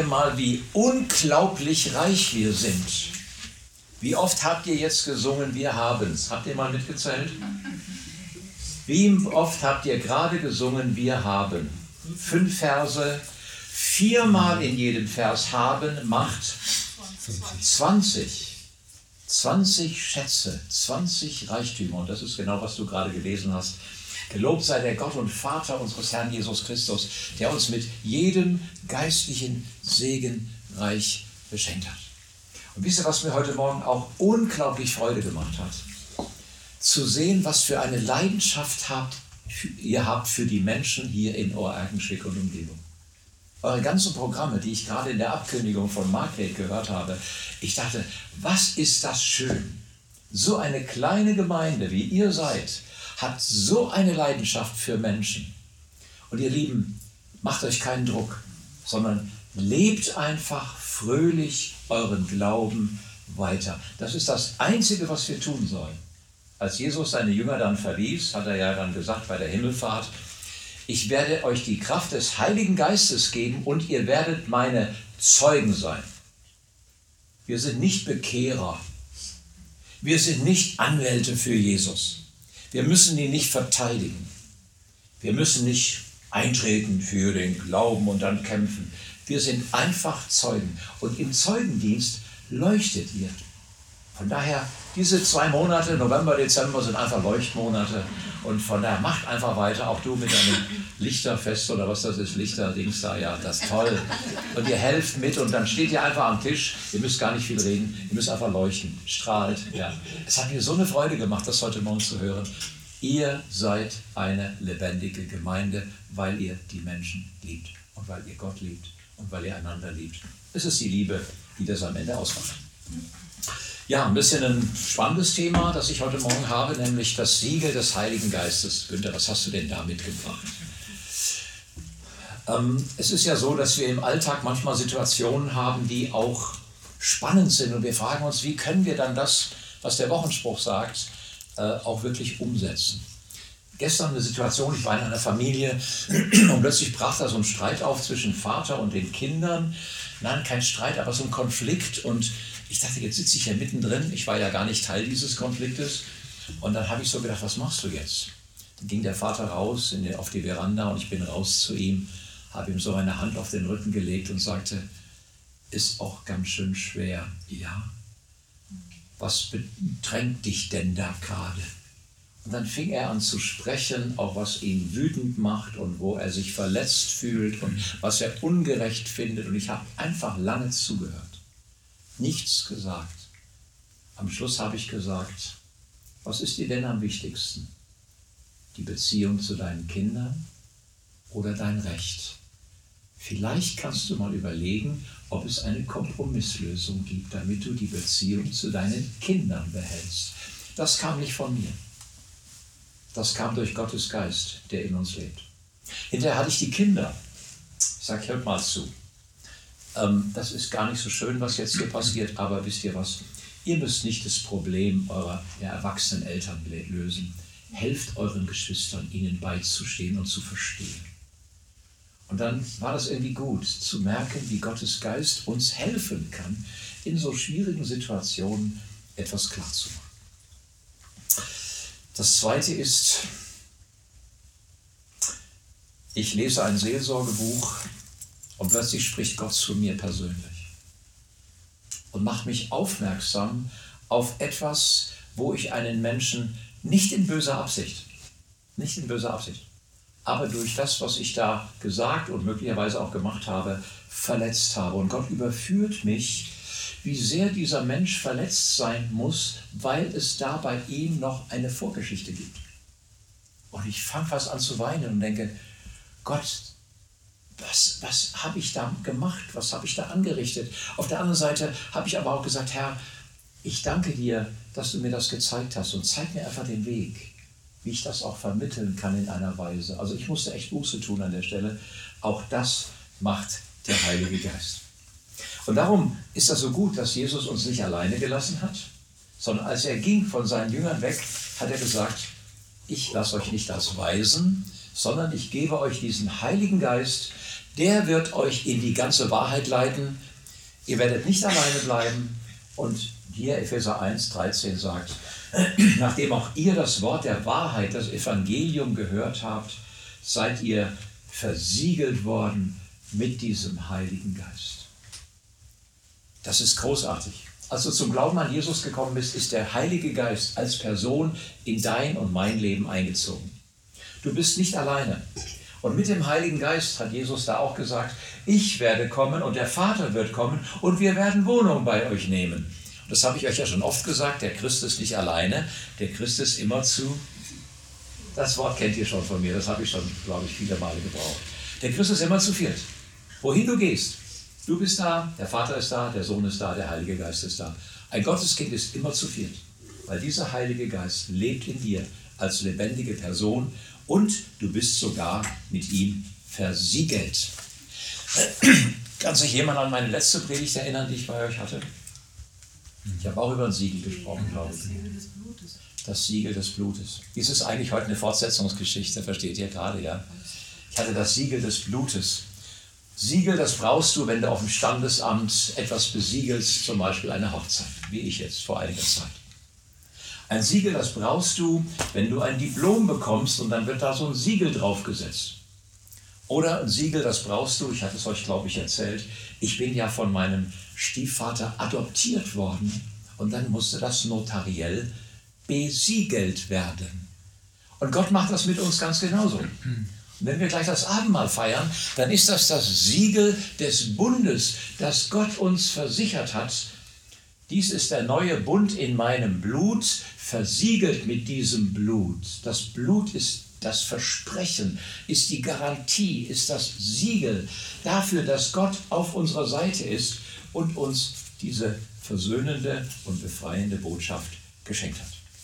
mal, wie unglaublich reich wir sind. Wie oft habt ihr jetzt gesungen, wir haben's? Habt ihr mal mitgezählt? Wie oft habt ihr gerade gesungen, wir haben? 5 Verse, 4-mal in jedem Vers haben macht 20. 20 Schätze, 20 Reichtümer. Und das ist genau, was du gerade gelesen hast. Gelobt sei der Gott und Vater unseres Herrn Jesus Christus, der uns mit jedem geistlichen Segen reich beschenkt hat. Und wisst ihr, was mir heute Morgen auch unglaublich Freude gemacht hat? Zu sehen, was für eine Leidenschaft ihr habt für die Menschen hier in Ohr-Erkenschwick und Umgebung. Eure ganzen Programme, die ich gerade in der Abkündigung von Margret gehört habe, ich dachte, was ist das schön? So eine kleine Gemeinde, wie ihr seid, hat so eine Leidenschaft für Menschen. Und ihr Lieben, macht euch keinen Druck, sondern lebt einfach fröhlich euren Glauben weiter. Das ist das Einzige, was wir tun sollen. Als Jesus seine Jünger dann verließ, hat er ja dann gesagt bei der Himmelfahrt, ich werde euch die Kraft des Heiligen Geistes geben und ihr werdet meine Zeugen sein. Wir sind nicht Bekehrer. Wir sind nicht Anwälte für Jesus. Wir müssen ihn nicht verteidigen. Wir müssen nicht eintreten für den Glauben und dann kämpfen. Wir sind einfach Zeugen. Und im Zeugendienst leuchtet ihr. Von daher, diese 2 Monate, November, Dezember, sind einfach Leuchtmonate. Und von daher macht einfach weiter, auch du mit deinem Lichterfest oder was das ist, Lichterdings da, ja, das ist toll. Und ihr helft mit und dann steht ihr einfach am Tisch, ihr müsst gar nicht viel reden, ihr müsst einfach leuchten, strahlt. Ja. Es hat mir so eine Freude gemacht, das heute Morgen zu hören. Ihr seid eine lebendige Gemeinde, weil ihr die Menschen liebt und weil ihr Gott liebt und weil ihr einander liebt. Es ist die Liebe, die das am Ende ausmacht. Ja, ein bisschen ein spannendes Thema, das ich heute Morgen habe, nämlich das Siegel des Heiligen Geistes. Günther, was hast du denn da mitgebracht? Es ist ja so, dass wir im Alltag manchmal Situationen haben, die auch spannend sind und wir fragen uns, wie können wir dann das, was der Wochenspruch sagt, auch wirklich umsetzen. Gestern eine Situation, ich war in einer Familie und plötzlich brach da so ein Streit auf zwischen Vater und den Kindern. Nein, kein Streit, aber so ein Konflikt und ich dachte, jetzt sitze ich ja mittendrin, ich war ja gar nicht Teil dieses Konfliktes und dann habe ich so gedacht, was machst du jetzt? Dann ging der Vater raus auf die Veranda und ich bin raus zu ihm, habe ihm so meine Hand auf den Rücken gelegt und sagte, ist auch ganz schön schwer. Ja, was bedrängt dich denn da gerade? Und dann fing er an zu sprechen, auch was ihn wütend macht und wo er sich verletzt fühlt und was er ungerecht findet. Und ich habe einfach lange zugehört. Nichts gesagt. Am Schluss habe ich gesagt, was ist dir denn am wichtigsten? Die Beziehung zu deinen Kindern oder dein Recht? Vielleicht kannst du mal überlegen, ob es eine Kompromisslösung gibt, damit du die Beziehung zu deinen Kindern behältst. Das kam nicht von mir. Das kam durch Gottes Geist, der in uns lebt. Hinterher hatte ich die Kinder. Ich sage, hört mal zu. Das ist gar nicht so schön, was jetzt hier passiert, aber wisst ihr was? Ihr müsst nicht das Problem eurer erwachsenen Eltern lösen. Helft euren Geschwistern, ihnen beizustehen und zu verstehen. Und dann war das irgendwie gut, zu merken, wie Gottes Geist uns helfen kann, in so schwierigen Situationen etwas klarzumachen. Das Zweite ist, ich lese ein Seelsorgebuch und plötzlich spricht Gott zu mir persönlich und macht mich aufmerksam auf etwas, wo ich einen Menschen nicht in böser Absicht, aber durch das, was ich da gesagt und möglicherweise auch gemacht habe, verletzt habe. Und Gott überführt mich, wie sehr dieser Mensch verletzt sein muss, weil es da bei ihm noch eine Vorgeschichte gibt. Und ich fange fast an zu weinen und denke, Gott, was habe ich da gemacht? Was habe ich da angerichtet? Auf der anderen Seite habe ich aber auch gesagt, Herr, ich danke dir, dass du mir das gezeigt hast und zeig mir einfach den Weg, wie ich das auch vermitteln kann in einer Weise. Also ich musste echt Buße tun an der Stelle. Auch das macht der Heilige Geist. Und darum ist das so gut, dass Jesus uns nicht alleine gelassen hat, sondern als er ging von seinen Jüngern weg, hat er gesagt, ich lasse euch nicht als Waisen, sondern ich gebe euch diesen Heiligen Geist, Der wird euch in die ganze Wahrheit leiten. Ihr werdet nicht alleine bleiben. Und hier Epheser 1,13 sagt, nachdem auch ihr das Wort der Wahrheit, das Evangelium gehört habt, seid ihr versiegelt worden mit diesem Heiligen Geist. Das ist großartig. Als du zum Glauben an Jesus gekommen bist, ist der Heilige Geist als Person in dein und mein Leben eingezogen. Du bist nicht alleine. Und mit dem Heiligen Geist hat Jesus da auch gesagt, ich werde kommen und der Vater wird kommen und wir werden Wohnung bei euch nehmen. Das habe ich euch ja schon oft gesagt, der Christ ist nicht alleine, der Christ ist immer zu. Das Wort kennt ihr schon von mir, das habe ich schon, glaube ich, viele Male gebraucht. Der Christ ist immer zu viert. Wohin du gehst, du bist da, der Vater ist da, der Sohn ist da, der Heilige Geist ist da. Ein Gotteskind ist immer zu viert, weil dieser Heilige Geist lebt in dir als lebendige Person und du bist sogar mit ihm versiegelt. Kann sich jemand an meine letzte Predigt erinnern, die ich bei euch hatte? Ich habe auch über ein Siegel gesprochen, glaube ich. Das Siegel des Blutes. Dies ist eigentlich heute eine Fortsetzungsgeschichte, versteht ihr gerade, ja? Ich hatte das Siegel des Blutes. Siegel, das brauchst du, wenn du auf dem Standesamt etwas besiegelst, zum Beispiel eine Hochzeit, wie ich jetzt vor einiger Zeit. Ein Siegel, das brauchst du, wenn du ein Diplom bekommst und dann wird da so ein Siegel draufgesetzt. Oder ein Siegel, das brauchst du, ich hatte es euch, glaube ich, erzählt, ich bin ja von meinem Stiefvater adoptiert worden und dann musste das notariell besiegelt werden. Und Gott macht das mit uns ganz genauso. Und wenn wir gleich das Abendmahl feiern, dann ist das das Siegel des Bundes, das Gott uns versichert hat. Dies ist der neue Bund in meinem Blut, versiegelt mit diesem Blut. Das Blut ist das Versprechen, ist die Garantie, ist das Siegel dafür, dass Gott auf unserer Seite ist und uns diese versöhnende und befreiende Botschaft geschenkt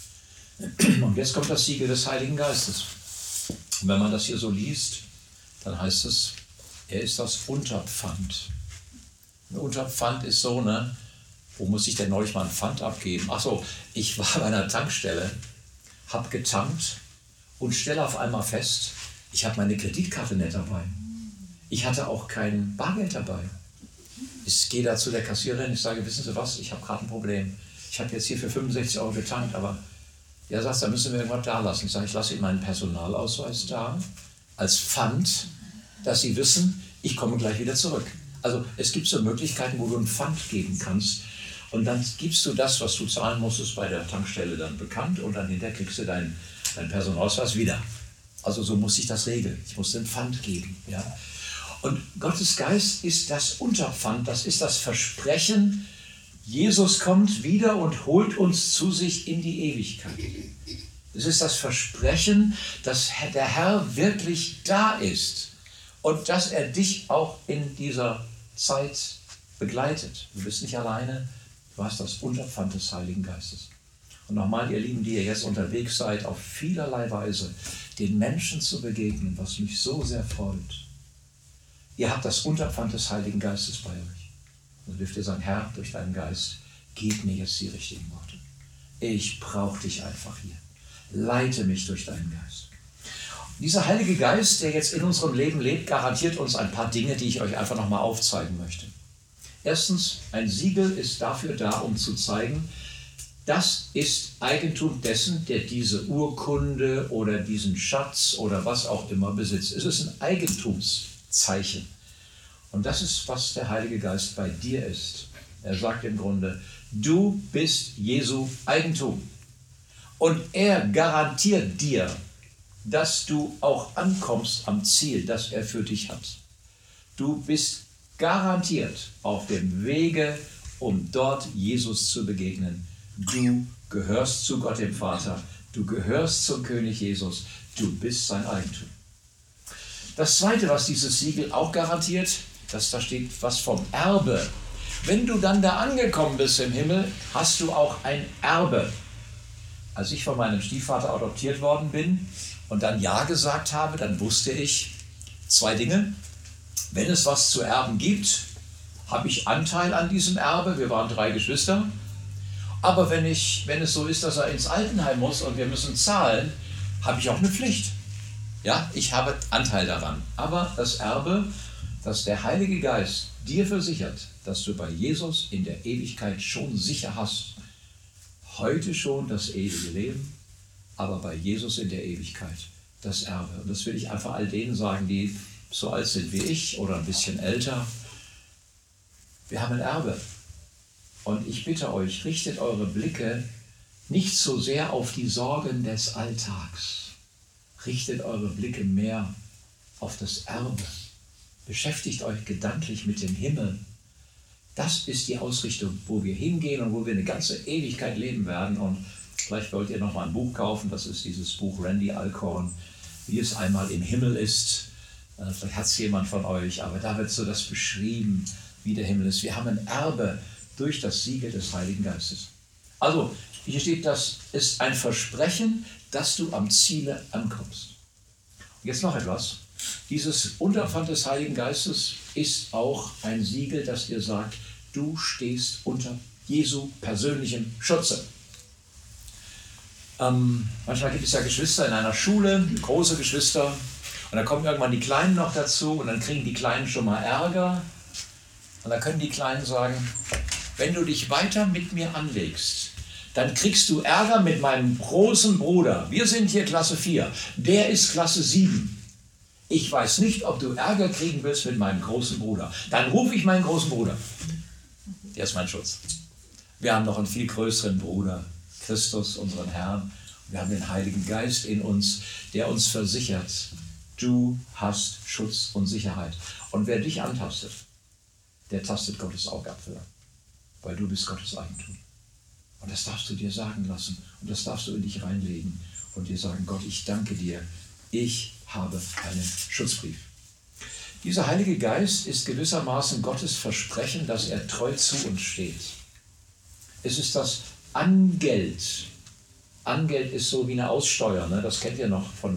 hat. Und jetzt kommt das Siegel des Heiligen Geistes. Und wenn man das hier so liest, dann heißt es, er ist das Unterpfand. Ein Unterpfand ist so, ne? Wo muss ich denn neulich mal ein Pfand abgeben? Ach so, ich war bei einer Tankstelle, habe getankt und stelle auf einmal fest, ich habe meine Kreditkarte nicht dabei. Ich hatte auch kein Bargeld dabei. Ich gehe da zu der Kassiererin, ich sage, wissen Sie was, ich habe gerade ein Problem. Ich habe jetzt hier für 65 € getankt, aber er sagt, da müssen wir irgendwas da lassen. Ich sage, ich lasse Ihnen meinen Personalausweis da, als Pfand, dass Sie wissen, ich komme gleich wieder zurück. Also es gibt so Möglichkeiten, wo du ein Pfand geben kannst und dann gibst du das, was du zahlen musstest, bei der Tankstelle dann bekannt und dann hinterher kriegst du deinen Personalausweis wieder. Also so muss ich das regeln. Ich muss den Pfand geben. Ja? Und Gottes Geist ist das Unterpfand, das ist das Versprechen, Jesus kommt wieder und holt uns zu sich in die Ewigkeit. Es ist das Versprechen, dass der Herr wirklich da ist und dass er dich auch in dieser Zeit begleitet. Du bist nicht alleine, du hast das Unterpfand des Heiligen Geistes. Und nochmal, ihr Lieben, die ihr jetzt unterwegs seid, auf vielerlei Weise den Menschen zu begegnen, was mich so sehr freut. Ihr habt das Unterpfand des Heiligen Geistes bei euch. Und dürft ihr sagen, Herr, durch deinen Geist, gib mir jetzt die richtigen Worte. Ich brauche dich einfach hier. Leite mich durch deinen Geist. Und dieser Heilige Geist, der jetzt in unserem Leben lebt, garantiert uns ein paar Dinge, die ich euch einfach nochmal aufzeigen möchte. Erstens, ein Siegel ist dafür da, um zu zeigen, das ist Eigentum dessen, der diese Urkunde oder diesen Schatz oder was auch immer besitzt. Es ist ein Eigentumszeichen. Und das ist, was der Heilige Geist bei dir ist. Er sagt im Grunde, du bist Jesu Eigentum. Und er garantiert dir, dass du auch ankommst am Ziel, das er für dich hat. Du bist garantiert auf dem Wege, um dort Jesus zu begegnen. Du gehörst zu Gott dem Vater, du gehörst zum König Jesus, du bist sein Eigentum. Das Zweite, was dieses Siegel auch garantiert, da steht was vom Erbe. Wenn du dann da angekommen bist im Himmel, hast du auch ein Erbe. Als ich von meinem Stiefvater adoptiert worden bin und dann Ja gesagt habe, dann wusste ich 2 Dinge. Wenn es was zu erben gibt, habe ich Anteil an diesem Erbe. Wir waren 3 Geschwister. Aber wenn es so ist, dass er ins Altenheim muss und wir müssen zahlen, habe ich auch eine Pflicht. Ja, ich habe Anteil daran. Aber das Erbe dass der Heilige Geist dir versichert, dass du bei Jesus in der Ewigkeit schon sicher hast. Heute schon das ewige Leben, aber bei Jesus in der Ewigkeit das Erbe. Und das will ich einfach all denen sagen, die so alt sind wie ich oder ein bisschen älter. Wir haben ein Erbe. Und ich bitte euch, richtet eure Blicke nicht so sehr auf die Sorgen des Alltags. Richtet eure Blicke mehr auf das Erbe. Beschäftigt euch gedanklich mit dem Himmel. Das ist die Ausrichtung, wo wir hingehen und wo wir eine ganze Ewigkeit leben werden. Und vielleicht wollt ihr noch mal ein Buch kaufen. Das ist dieses Buch Randy Alcorn, wie es einmal im Himmel ist. Vielleicht hat es jemand von euch, aber da wird so das beschrieben, wie der Himmel ist. Wir haben ein Erbe durch das Siegel des Heiligen Geistes. Also, hier steht, das ist ein Versprechen, dass du am Ziele ankommst. Und jetzt noch etwas. Dieses Unterpfand des Heiligen Geistes ist auch ein Siegel, das dir sagt, du stehst unter Jesu persönlichem Schutze. Manchmal gibt es ja Geschwister in einer Schule, große Geschwister, und dann kommen irgendwann die Kleinen noch dazu und dann kriegen die Kleinen schon mal Ärger. Und dann können die Kleinen sagen, wenn du dich weiter mit mir anlegst, dann kriegst du Ärger mit meinem großen Bruder. Wir sind hier Klasse 4, der ist Klasse 7. Ich weiß nicht, ob du Ärger kriegen willst mit meinem großen Bruder. Dann rufe ich meinen großen Bruder. Der ist mein Schutz. Wir haben noch einen viel größeren Bruder, Christus, unseren Herrn. Wir haben den Heiligen Geist in uns, der uns versichert, du hast Schutz und Sicherheit. Und wer dich antastet, der tastet Gottes Augapfel an, weil du bist Gottes Eigentum. Und das darfst du dir sagen lassen und das darfst du in dich reinlegen und dir sagen, Gott, ich danke dir, ich habe einen Schutzbrief. Dieser Heilige Geist ist gewissermaßen Gottes Versprechen, dass er treu zu uns steht. Es ist das Angeld. Angeld ist so wie eine Aussteuer, ne? Das kennt ihr noch von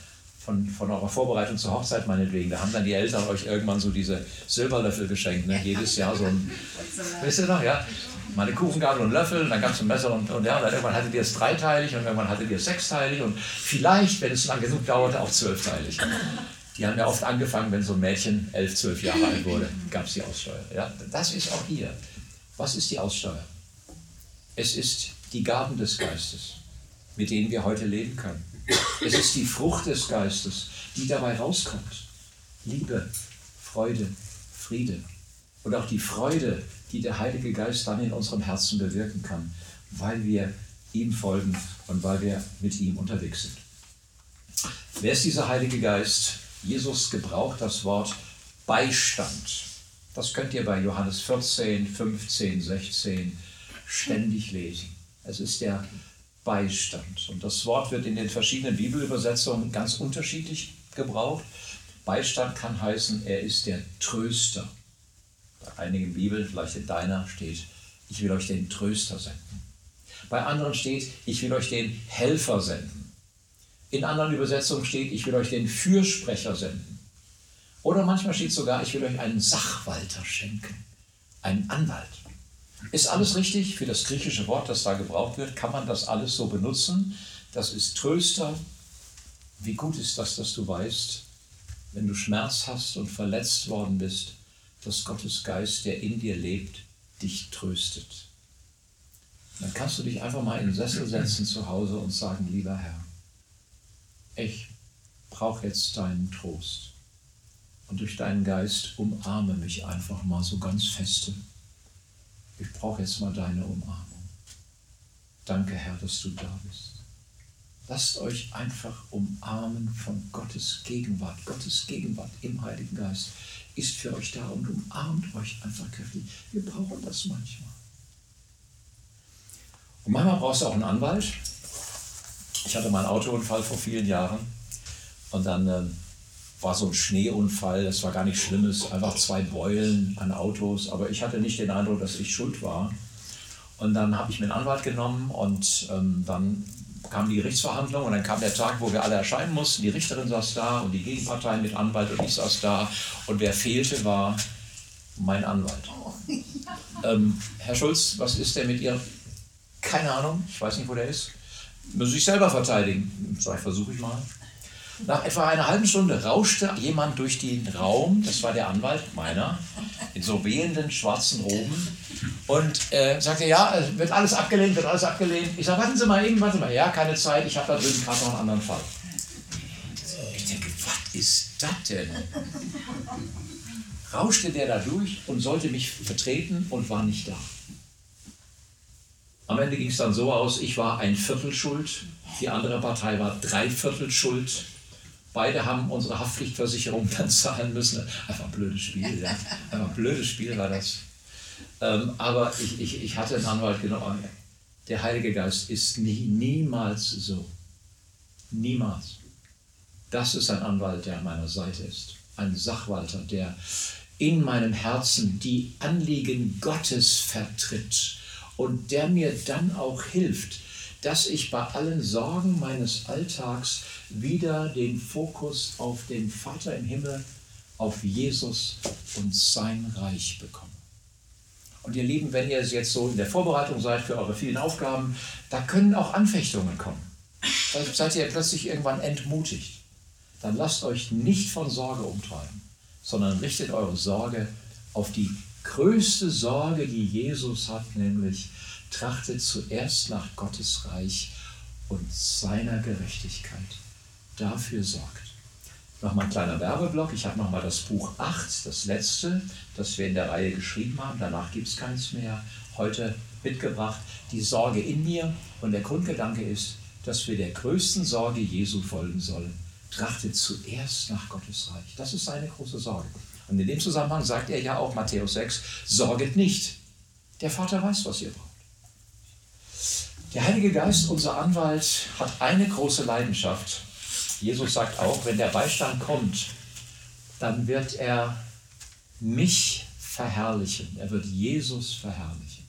eurer Vorbereitung zur Hochzeit meinetwegen. Da haben dann die Eltern euch irgendwann so diese Silberlöffel geschenkt, ne? Jedes Jahr so ein, wisst ihr noch, ja? Mal eine Kuchengabel und Löffel, und dann gab es ein Messer und ja, dann irgendwann hattet ihr es dreiteilig und irgendwann hattet ihr es sechsteilig und vielleicht, wenn es lang genug dauerte, auch 12-teilig. Die haben ja oft angefangen, wenn so ein Mädchen 11, 12 Jahre alt wurde, gab es die Aussteuer. Ja? Das ist auch hier. Was ist die Aussteuer? Es ist die Gaben des Geistes, mit denen wir heute leben können. Es ist die Frucht des Geistes, die dabei rauskommt. Liebe, Freude, Friede. Und auch die Freude, die der Heilige Geist dann in unserem Herzen bewirken kann, weil wir ihm folgen und weil wir mit ihm unterwegs sind. Wer ist dieser Heilige Geist? Jesus gebraucht das Wort Beistand. Das könnt ihr bei Johannes 14, 15, 16 ständig lesen. Es ist der Beistand. Und das Wort wird in den verschiedenen Bibelübersetzungen ganz unterschiedlich gebraucht. Beistand kann heißen, er ist der Tröster. Bei einigen Bibeln, vielleicht in deiner, steht, ich will euch den Tröster senden. Bei anderen steht, ich will euch den Helfer senden. In anderen Übersetzungen steht, ich will euch den Fürsprecher senden. Oder manchmal steht sogar, ich will euch einen Sachwalter schenken, einen Anwalt. Ist alles richtig für das griechische Wort, das da gebraucht wird? Kann man das alles so benutzen? Das ist Tröster. Wie gut ist das, dass du weißt, wenn du Schmerz hast und verletzt worden bist, dass Gottes Geist, der in dir lebt, dich tröstet. Dann kannst du dich einfach mal in den Sessel setzen zu Hause und sagen, lieber Herr, ich brauche jetzt deinen Trost. Und durch deinen Geist umarme mich einfach mal so ganz feste. Ich brauche jetzt mal deine Umarmung. Danke, Herr, dass du da bist. Lasst euch einfach umarmen von Gottes Gegenwart. Gottes Gegenwart im Heiligen Geist ist für euch da und umarmt euch einfach kräftig. Wir brauchen das manchmal. Und manchmal brauchst du auch einen Anwalt. Ich hatte mal einen Autounfall vor vielen Jahren und dann war so ein Schneeunfall, das war gar nichts Schlimmes, einfach 2 Beulen an Autos, aber ich hatte nicht den Eindruck, dass ich schuld war. Und dann habe ich mir einen Anwalt genommen und dann kam die Gerichtsverhandlung und dann kam der Tag, wo wir alle erscheinen mussten. Die Richterin saß da und die Gegenpartei mit Anwalt und ich saß da und wer fehlte, war mein Anwalt. Herr Schulz, was ist denn mit Ihr? Keine Ahnung, ich weiß nicht, wo der ist. Muss ich selber verteidigen. Sag ich, versuche ich mal. Nach etwa einer halben Stunde rauschte jemand durch den Raum, das war der Anwalt, meiner, in so wehenden schwarzen Roben, und sagte, ja, wird alles abgelehnt, wird alles abgelehnt. Ich sage, warten Sie mal, ja, keine Zeit, ich habe da drüben gerade noch einen anderen Fall. Ich denke, was ist das denn? Rauschte der da durch und sollte mich vertreten und war nicht da. Am Ende ging es dann so aus, ich war 1/4 schuld, die andere Partei war 3/4 schuld. Beide haben unsere Haftpflichtversicherung dann zahlen müssen. Einfach ein blödes Spiel, ja. Einfach ein blödes Spiel war das. Aber ich hatte einen Anwalt genommen. Der Heilige Geist ist niemals so. Niemals. Das ist ein Anwalt, der an meiner Seite ist. Ein Sachwalter, der in meinem Herzen die Anliegen Gottes vertritt und der mir dann auch hilft, dass ich bei allen Sorgen meines Alltags wieder den Fokus auf den Vater im Himmel, auf Jesus und sein Reich bekomme. Und ihr Lieben, wenn ihr jetzt so in der Vorbereitung seid für eure vielen Aufgaben, da können auch Anfechtungen kommen. Dann seid ihr plötzlich irgendwann entmutigt. Dann lasst euch nicht von Sorge umtreiben, sondern richtet eure Sorge auf die größte Sorge, die Jesus hat, nämlich trachtet zuerst nach Gottes Reich und seiner Gerechtigkeit. Dafür sorgt. Nochmal ein kleiner Werbeblock. Ich habe nochmal das Buch 8, das letzte, das wir in der Reihe geschrieben haben. Danach gibt es keins mehr. Heute mitgebracht, die Sorge in mir. Und der Grundgedanke ist, dass wir der größten Sorge Jesu folgen sollen. Trachtet zuerst nach Gottes Reich. Das ist seine große Sorge. Und in dem Zusammenhang sagt er ja auch, Matthäus 6, sorget nicht. Der Vater weiß, was ihr braucht. Der Heilige Geist, unser Anwalt, hat eine große Leidenschaft. Jesus sagt auch, wenn der Beistand kommt, dann wird er mich verherrlichen. Er wird Jesus verherrlichen.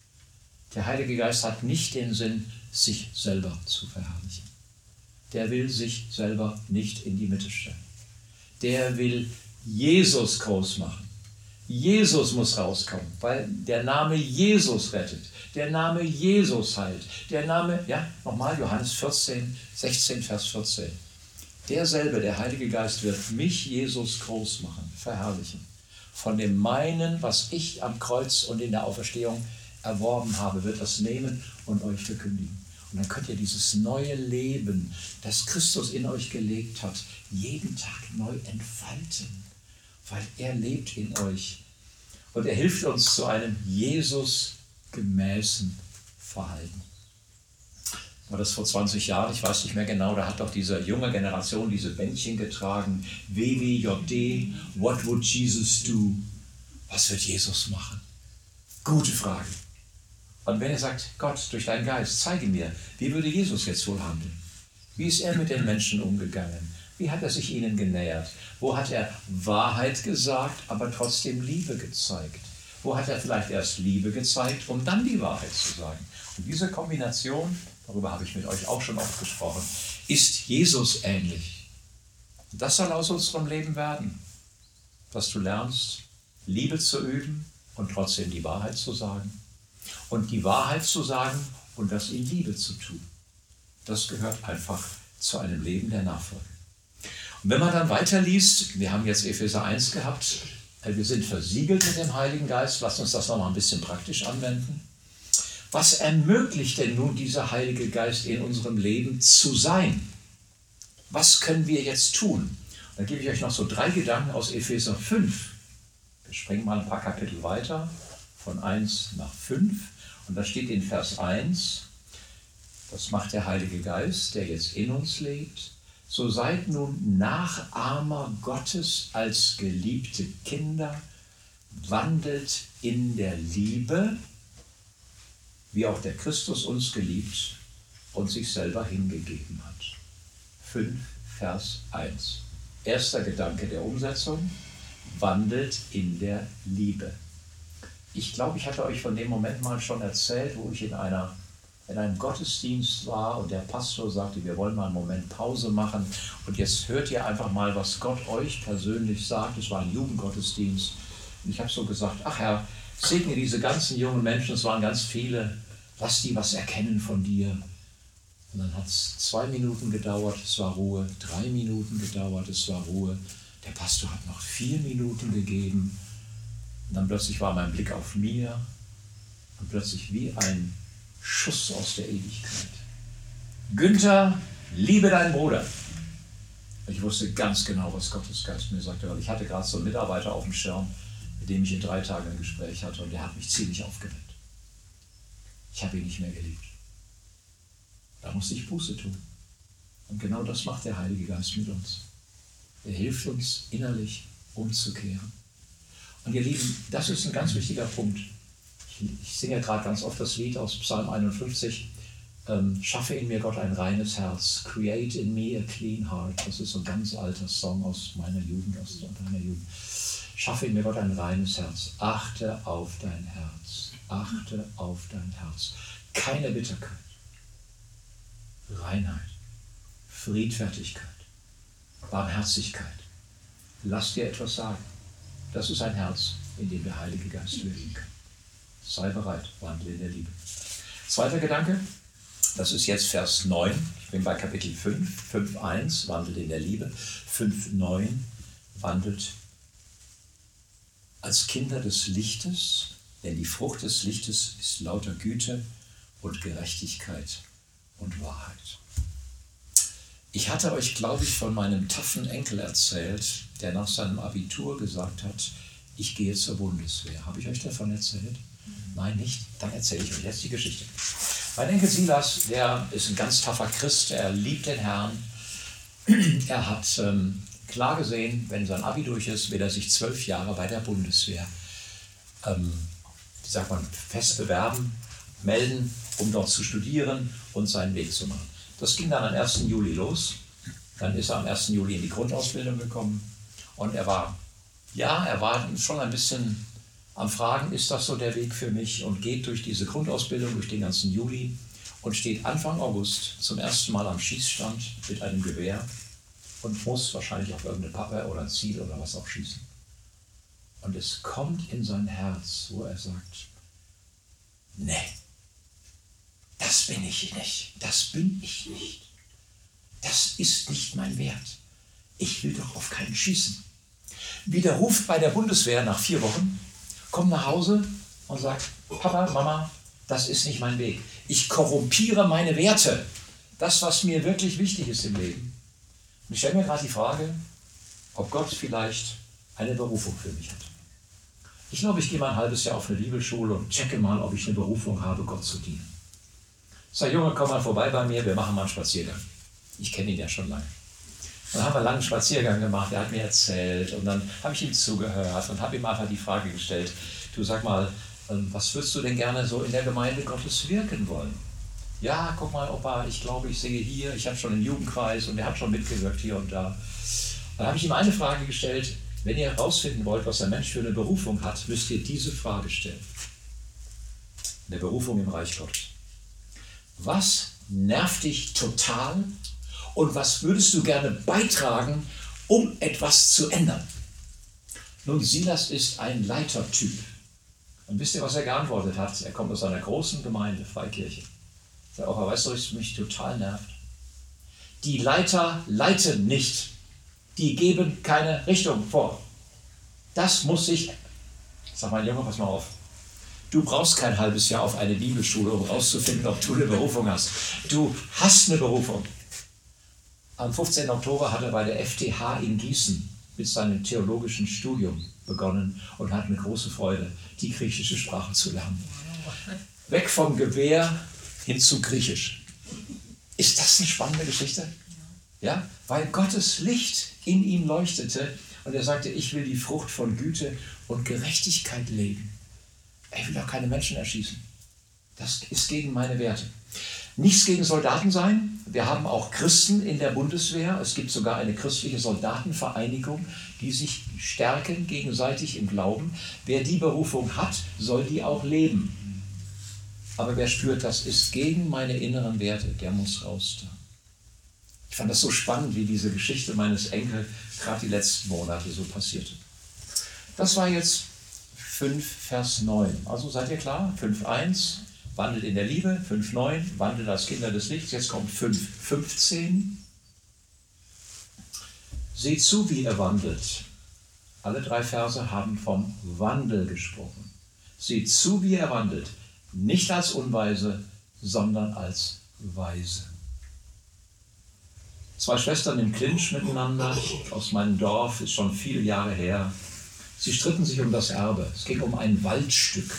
Der Heilige Geist hat nicht den Sinn, sich selber zu verherrlichen. Der will sich selber nicht in die Mitte stellen. Der will Jesus groß machen. Jesus muss rauskommen, weil der Name Jesus rettet. Der Name Jesus heilt. Der Name, ja, nochmal Johannes 14, 16, Vers 14. Derselbe, der Heilige Geist, wird mich, Jesus, groß machen, verherrlichen. Von dem meinen, was ich am Kreuz und in der Auferstehung erworben habe, wird das nehmen und euch verkündigen. Und dann könnt ihr dieses neue Leben, das Christus in euch gelegt hat, jeden Tag neu entfalten, weil er lebt in euch. Und er hilft uns zu einem Jesus-gemäßen Verhalten. War das vor 20 Jahren, ich weiß nicht mehr genau, da hat doch diese junge Generation diese Bändchen getragen, WWJD, What would Jesus do? Was wird Jesus machen? Gute Frage. Und wenn ihr sagt, Gott, durch deinen Geist, zeige mir, wie würde Jesus jetzt wohl handeln? Wie ist er mit den Menschen umgegangen? Wie hat er sich ihnen genähert? Wo hat er Wahrheit gesagt, aber trotzdem Liebe gezeigt? Wo hat er vielleicht erst Liebe gezeigt, um dann die Wahrheit zu sagen? Und diese Kombination, darüber habe ich mit euch auch schon oft gesprochen, ist Jesus ähnlich. Und das soll aus unserem Leben werden, dass du lernst, Liebe zu üben und trotzdem die Wahrheit zu sagen. Und die Wahrheit zu sagen und das in Liebe zu tun. Das gehört einfach zu einem Leben der Nachfolge. Und wenn man dann weiterliest, wir haben jetzt Epheser 1 gehabt, wir sind versiegelt mit dem Heiligen Geist, lasst uns das nochmal ein bisschen praktisch anwenden. Was ermöglicht denn nun dieser Heilige Geist in unserem Leben zu sein? Was können wir jetzt tun? Da gebe ich euch noch so 3 Gedanken aus Epheser 5. Wir springen mal ein paar Kapitel weiter, von 1 nach 5. Und da steht in Vers 1, das macht der Heilige Geist, der jetzt in uns lebt. So seid nun Nachahmer Gottes als geliebte Kinder, wandelt in der Liebe, wie auch der Christus uns geliebt und sich selber hingegeben hat. 5, Vers 1. Erster Gedanke der Umsetzung, wandelt in der Liebe. Ich glaube, ich hatte euch von dem Moment mal schon erzählt, wo ich in einem Gottesdienst war und der Pastor sagte, wir wollen mal einen Moment Pause machen und jetzt hört ihr einfach mal, was Gott euch persönlich sagt. Es war ein Jugendgottesdienst und ich habe so gesagt, ach Herr, segne diese ganzen jungen Menschen, es waren ganz viele, lass die was erkennen von dir. Und dann hat es 2 Minuten gedauert, es war Ruhe, 3 Minuten gedauert, es war Ruhe. Der Pastor hat noch 4 Minuten gegeben. Und dann plötzlich war mein Blick auf mir und plötzlich wie ein Schuss aus der Ewigkeit. Günther, liebe deinen Bruder. Ich wusste ganz genau, was Gottes Geist mir sagte, weil ich hatte gerade so einen Mitarbeiter auf dem Schirm, mit dem ich in 3 Tagen ein Gespräch hatte, und der hat mich ziemlich aufgeweckt. Ich habe ihn nicht mehr geliebt. Da musste ich Buße tun. Und genau das macht der Heilige Geist mit uns. Er hilft uns innerlich umzukehren. Und ihr Lieben, das ist ein ganz wichtiger Punkt. Ich singe ja gerade ganz oft das Lied aus Psalm 51. Schaffe in mir, Gott, ein reines Herz. Create in me a clean heart. Das ist so ein ganz alter Song aus meiner Jugend, aus deiner Jugend. Schaffe in mir, Gott, ein reines Herz. Achte auf dein Herz. Achte auf dein Herz. Keine Bitterkeit. Reinheit. Friedfertigkeit. Barmherzigkeit. Lass dir etwas sagen. Das ist ein Herz, in dem der Heilige Geist wirken kann. Sei bereit, wandle in der Liebe. Zweiter Gedanke, das ist jetzt Vers 9. Ich bin bei Kapitel 5, 5,1, wandelt in der Liebe. 5,9, wandelt als Kinder des Lichtes, denn die Frucht des Lichtes ist lauter Güte und Gerechtigkeit und Wahrheit. Ich hatte euch, glaube ich, von meinem taffen Enkel erzählt, der nach seinem Abitur gesagt hat, ich gehe zur Bundeswehr. Habe ich euch davon erzählt? Nein, nicht? Dann erzähle ich euch jetzt die Geschichte. Mein Enkel Silas, der ist ein ganz taffer Christ, er liebt den Herrn. Er hat klar gesehen, wenn sein Abi durch ist, will er sich 12 Jahre bei der Bundeswehr, fest bewerben, melden, um dort zu studieren und seinen Weg zu machen. Das ging dann am 1. Juli los. Dann ist er am 1. Juli in die Grundausbildung gekommen. Und er war schon ein bisschen am Fragen, ist das so der Weg für mich? Und geht durch diese Grundausbildung, durch den ganzen Juli und steht Anfang August zum ersten Mal am Schießstand mit einem Gewehr und muss wahrscheinlich auf irgendeine Pappe oder ein Ziel oder was auch schießen. Und es kommt in sein Herz, wo er sagt, nee, das bin ich nicht, das bin ich nicht. Das ist nicht mein Wert. Ich will doch auf keinen schießen. Widerruft bei der Bundeswehr nach 4 Wochen, kommt nach Hause und sagt, Papa, Mama, das ist nicht mein Weg. Ich korrumpiere meine Werte. Das, was mir wirklich wichtig ist im Leben. Und ich stelle mir gerade die Frage, ob Gott vielleicht eine Berufung für mich hat. Ich glaube, ich gehe mal ein halbes Jahr auf eine Bibelschule und checke mal, ob ich eine Berufung habe, Gott zu dienen. Sag, Junge, komm mal vorbei bei mir, wir machen mal einen Spaziergang. Ich kenne ihn ja schon lange. Dann haben wir einen langen Spaziergang gemacht, er hat mir erzählt und dann habe ich ihm zugehört und habe ihm einfach die Frage gestellt, du sag mal, was würdest du denn gerne so in der Gemeinde Gottes wirken wollen? Ja, guck mal, Opa, ich glaube, ich sehe hier, ich habe schon einen Jugendkreis und er hat schon mitgewirkt hier und da. Dann habe ich ihm eine Frage gestellt, wenn ihr herausfinden wollt, was ein Mensch für eine Berufung hat, müsst ihr diese Frage stellen. Eine Berufung im Reich Gottes. Was nervt dich total und was würdest du gerne beitragen, um etwas zu ändern? Nun, Silas ist ein Leitertyp. Und wisst ihr, was er geantwortet hat? Er kommt aus einer großen Gemeinde, Freikirche. Der Opa, weißt du, was mich total nervt? Die Leiter leiten nicht. Die geben keine Richtung vor. Das muss sich... Sag mal, Junge, pass mal auf. Du brauchst kein halbes Jahr auf eine Bibelschule, um rauszufinden, ob du eine Berufung hast. Du hast eine Berufung. Am 15. Oktober hat er bei der FTH in Gießen mit seinem theologischen Studium begonnen und hat eine große Freude, die griechische Sprache zu lernen. Weg vom Gewehr hin zu Griechisch. Ist das eine spannende Geschichte? Ja, weil Gottes Licht in ihm leuchtete und er sagte, ich will die Frucht von Güte und Gerechtigkeit leben. Ich will doch keine Menschen erschießen. Das ist gegen meine Werte. Nichts gegen Soldaten sein. Wir haben auch Christen in der Bundeswehr. Es gibt sogar eine christliche Soldatenvereinigung, die sich stärken gegenseitig im Glauben. Wer die Berufung hat, soll die auch leben. Aber wer spürt, das ist gegen meine inneren Werte, der muss raus da. Ich fand das so spannend, wie diese Geschichte meines Enkels gerade die letzten Monate so passierte. Das war jetzt 5, Vers 9. Also seid ihr klar? 5,1. wandelt in der Liebe, 5,9, wandelt als Kinder des Lichts. Jetzt kommt 5,15. Seht zu, wie ihr wandelt. Alle 3 Verse haben vom Wandel gesprochen. Seht zu, wie ihr wandelt, nicht als Unweise, sondern als Weise. 2 Schwestern im Clinch miteinander aus meinem Dorf, ist schon viele Jahre her. Sie stritten sich um das Erbe. Es ging um ein Waldstück.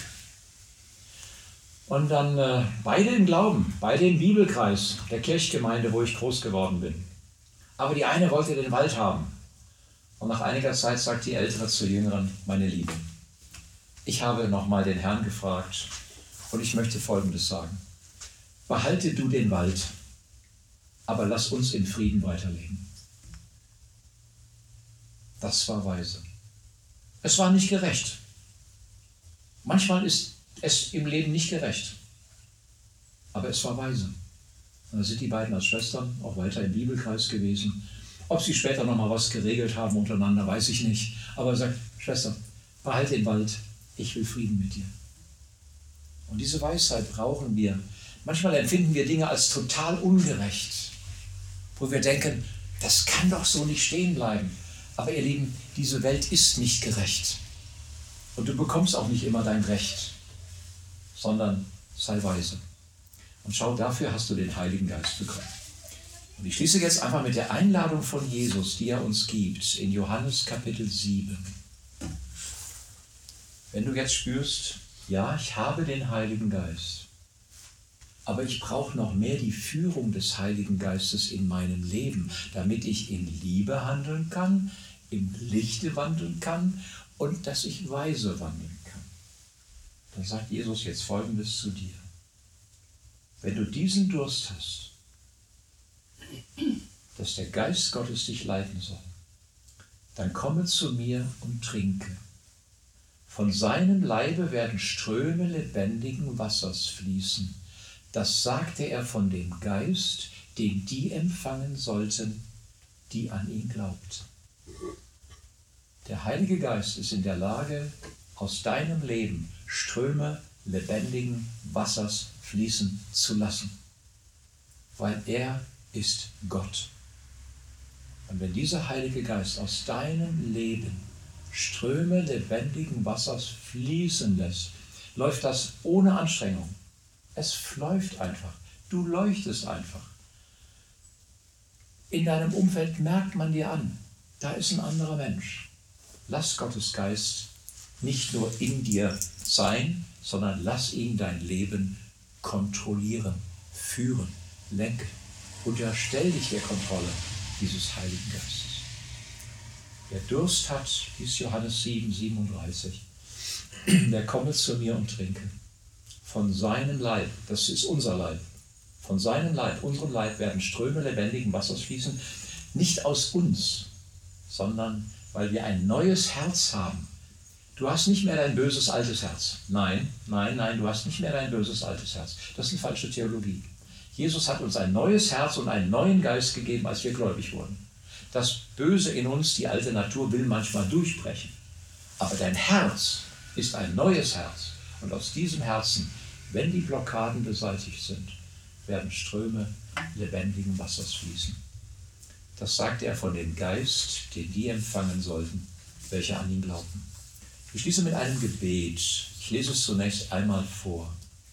Und dann beide im Glauben, beide im Bibelkreis der Kirchgemeinde, wo ich groß geworden bin. Aber die eine wollte den Wald haben. Und nach einiger Zeit sagt die Ältere zur Jüngeren: Meine Liebe, ich habe nochmal den Herrn gefragt und ich möchte Folgendes sagen. Behalte du den Wald, aber lass uns in Frieden weiterleben. Das war weise. Es war nicht gerecht. Manchmal ist es im Leben nicht gerecht, aber es war weise. Und da sind die beiden als Schwestern auch weiter im Bibelkreis gewesen. Ob sie später nochmal was geregelt haben untereinander, weiß ich nicht. Aber er sagt: Schwester, behalte den Wald, ich will Frieden mit dir. Und diese Weisheit brauchen wir. Manchmal empfinden wir Dinge als total ungerecht, wo wir denken, das kann doch so nicht stehen bleiben. Aber ihr Lieben, diese Welt ist nicht gerecht. Und du bekommst auch nicht immer dein Recht, sondern sei weise. Und schau, dafür hast du den Heiligen Geist bekommen. Und ich schließe jetzt einfach mit der Einladung von Jesus, die er uns gibt, in Johannes Kapitel 7. Wenn du jetzt spürst, ja, ich habe den Heiligen Geist, aber ich brauche noch mehr die Führung des Heiligen Geistes in meinem Leben, damit ich in Liebe handeln kann, im Lichte wandeln kann und dass ich weise wandeln kann. Dann sagt Jesus jetzt Folgendes zu dir. Wenn du diesen Durst hast, dass der Geist Gottes dich leiten soll, dann komme zu mir und trinke. Von seinem Leibe werden Ströme lebendigen Wassers fließen. Das sagte er von dem Geist, den die empfangen sollten, die an ihn glaubt. Der Heilige Geist ist in der Lage, aus deinem Leben Ströme lebendigen Wassers fließen zu lassen, weil er ist Gott. Und wenn dieser Heilige Geist aus deinem Leben Ströme lebendigen Wassers fließen lässt, läuft das ohne Anstrengung. Es läuft einfach. Du leuchtest einfach. In deinem Umfeld merkt man dir an, da ist ein anderer Mensch. Lass Gottes Geist nicht nur in dir sein, sondern lass ihn dein Leben kontrollieren, führen, lenken. Unterstell dich der Kontrolle dieses Heiligen Geistes. Wer Durst hat, dies Johannes 7, 37, der komme zu mir und trinke. Von seinem Leib, das ist unser Leib, von seinem Leib, unserem Leib werden Ströme lebendigen Wassers fließen, nicht aus uns, sondern weil wir ein neues Herz haben. Du hast nicht mehr dein böses altes Herz. Nein, du hast nicht mehr dein böses altes Herz. Das ist eine falsche Theologie. Jesus hat uns ein neues Herz und einen neuen Geist gegeben, als wir gläubig wurden. Das Böse in uns, die alte Natur, will manchmal durchbrechen. Aber dein Herz ist ein neues Herz. Und aus diesem Herzen, wenn die Blockaden beseitigt sind, werden Ströme lebendigen Wassers fließen. Das sagt er von dem Geist, den die empfangen sollten, welche an ihn glaubten. Ich schließe mit einem Gebet. Ich lese es zunächst einmal vor.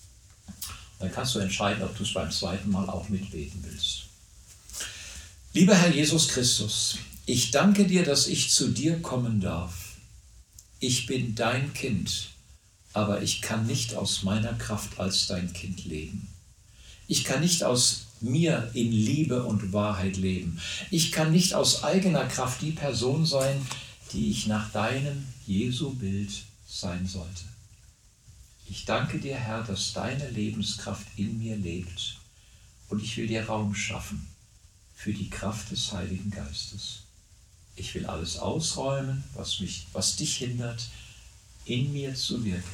Dann kannst du entscheiden, ob du es beim zweiten Mal auch mitbeten willst. Lieber Herr Jesus Christus, ich danke dir, dass ich zu dir kommen darf. Ich bin dein Kind, aber ich kann nicht aus meiner Kraft als dein Kind leben. Ich kann nicht aus mir in Liebe und Wahrheit leben. Ich kann nicht aus eigener Kraft die Person sein, die ich nach deinem Jesu-Bild sein sollte. Ich danke dir, Herr, dass deine Lebenskraft in mir lebt und ich will dir Raum schaffen für die Kraft des Heiligen Geistes. Ich will alles ausräumen, was dich hindert, in mir zu wirken.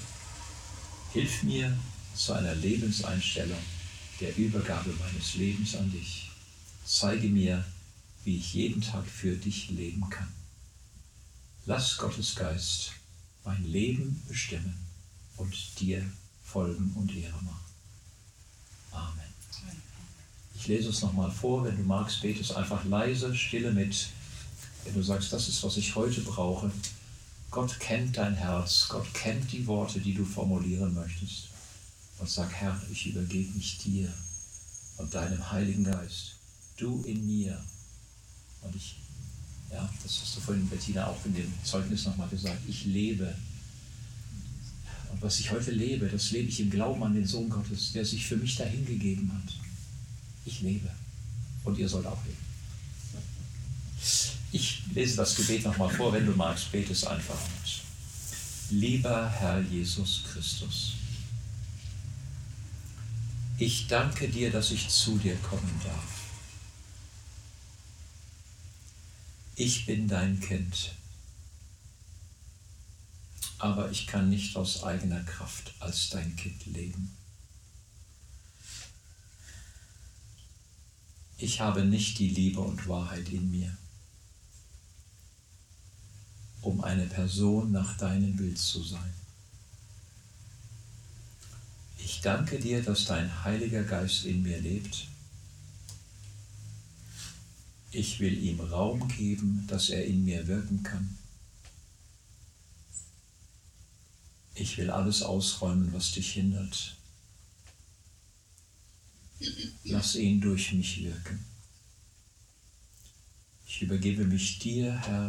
Hilf mir zu einer Lebenseinstellung der Übergabe meines Lebens an dich. Zeige mir, wie ich jeden Tag für dich leben kann. Lass Gottes Geist mein Leben bestimmen und dir folgen und Ehre machen. Amen. Ich lese es nochmal vor, wenn du magst, bete es einfach leise, stille mit. Wenn du sagst, das ist, was ich heute brauche. Gott kennt dein Herz, Gott kennt die Worte, die du formulieren möchtest. Und sag, Herr, ich übergebe mich dir und deinem Heiligen Geist. Du in mir. Und ich, ja, das hast du vorhin, Bettina, auch in dem Zeugnis nochmal gesagt, ich lebe. Und was ich heute lebe, das lebe ich im Glauben an den Sohn Gottes, der sich für mich dahingegeben hat. Ich lebe. Und ihr sollt auch leben. Ich lese das Gebet nochmal vor, wenn du magst, bete es einfach mit. Lieber Herr Jesus Christus, ich danke dir, dass ich zu dir kommen darf. Ich bin dein Kind, aber ich kann nicht aus eigener Kraft als dein Kind leben. Ich habe nicht die Liebe und Wahrheit in mir, um eine Person nach deinem Bild zu sein. Ich danke dir, dass dein Heiliger Geist in mir lebt. Ich will ihm Raum geben, dass er in mir wirken kann. Ich will alles ausräumen, was dich hindert. Lass ihn durch mich wirken. Ich übergebe mich dir, Herr,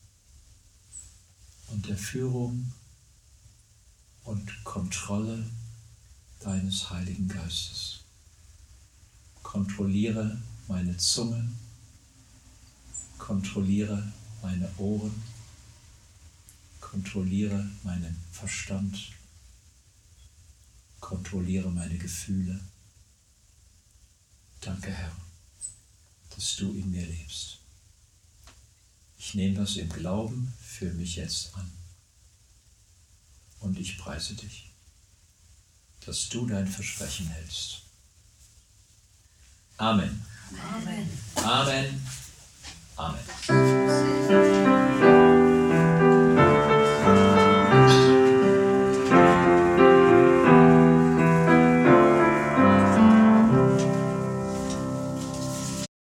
und der Führung und Kontrolle deines Heiligen Geistes. Kontrolliere meine Zunge, kontrolliere meine Ohren, kontrolliere meinen Verstand, kontrolliere meine Gefühle. Danke, Herr, dass du in mir lebst. Ich nehme das im Glauben für mich jetzt an. Und ich preise dich, dass du dein Versprechen hältst. Amen. Amen. Amen. Amen.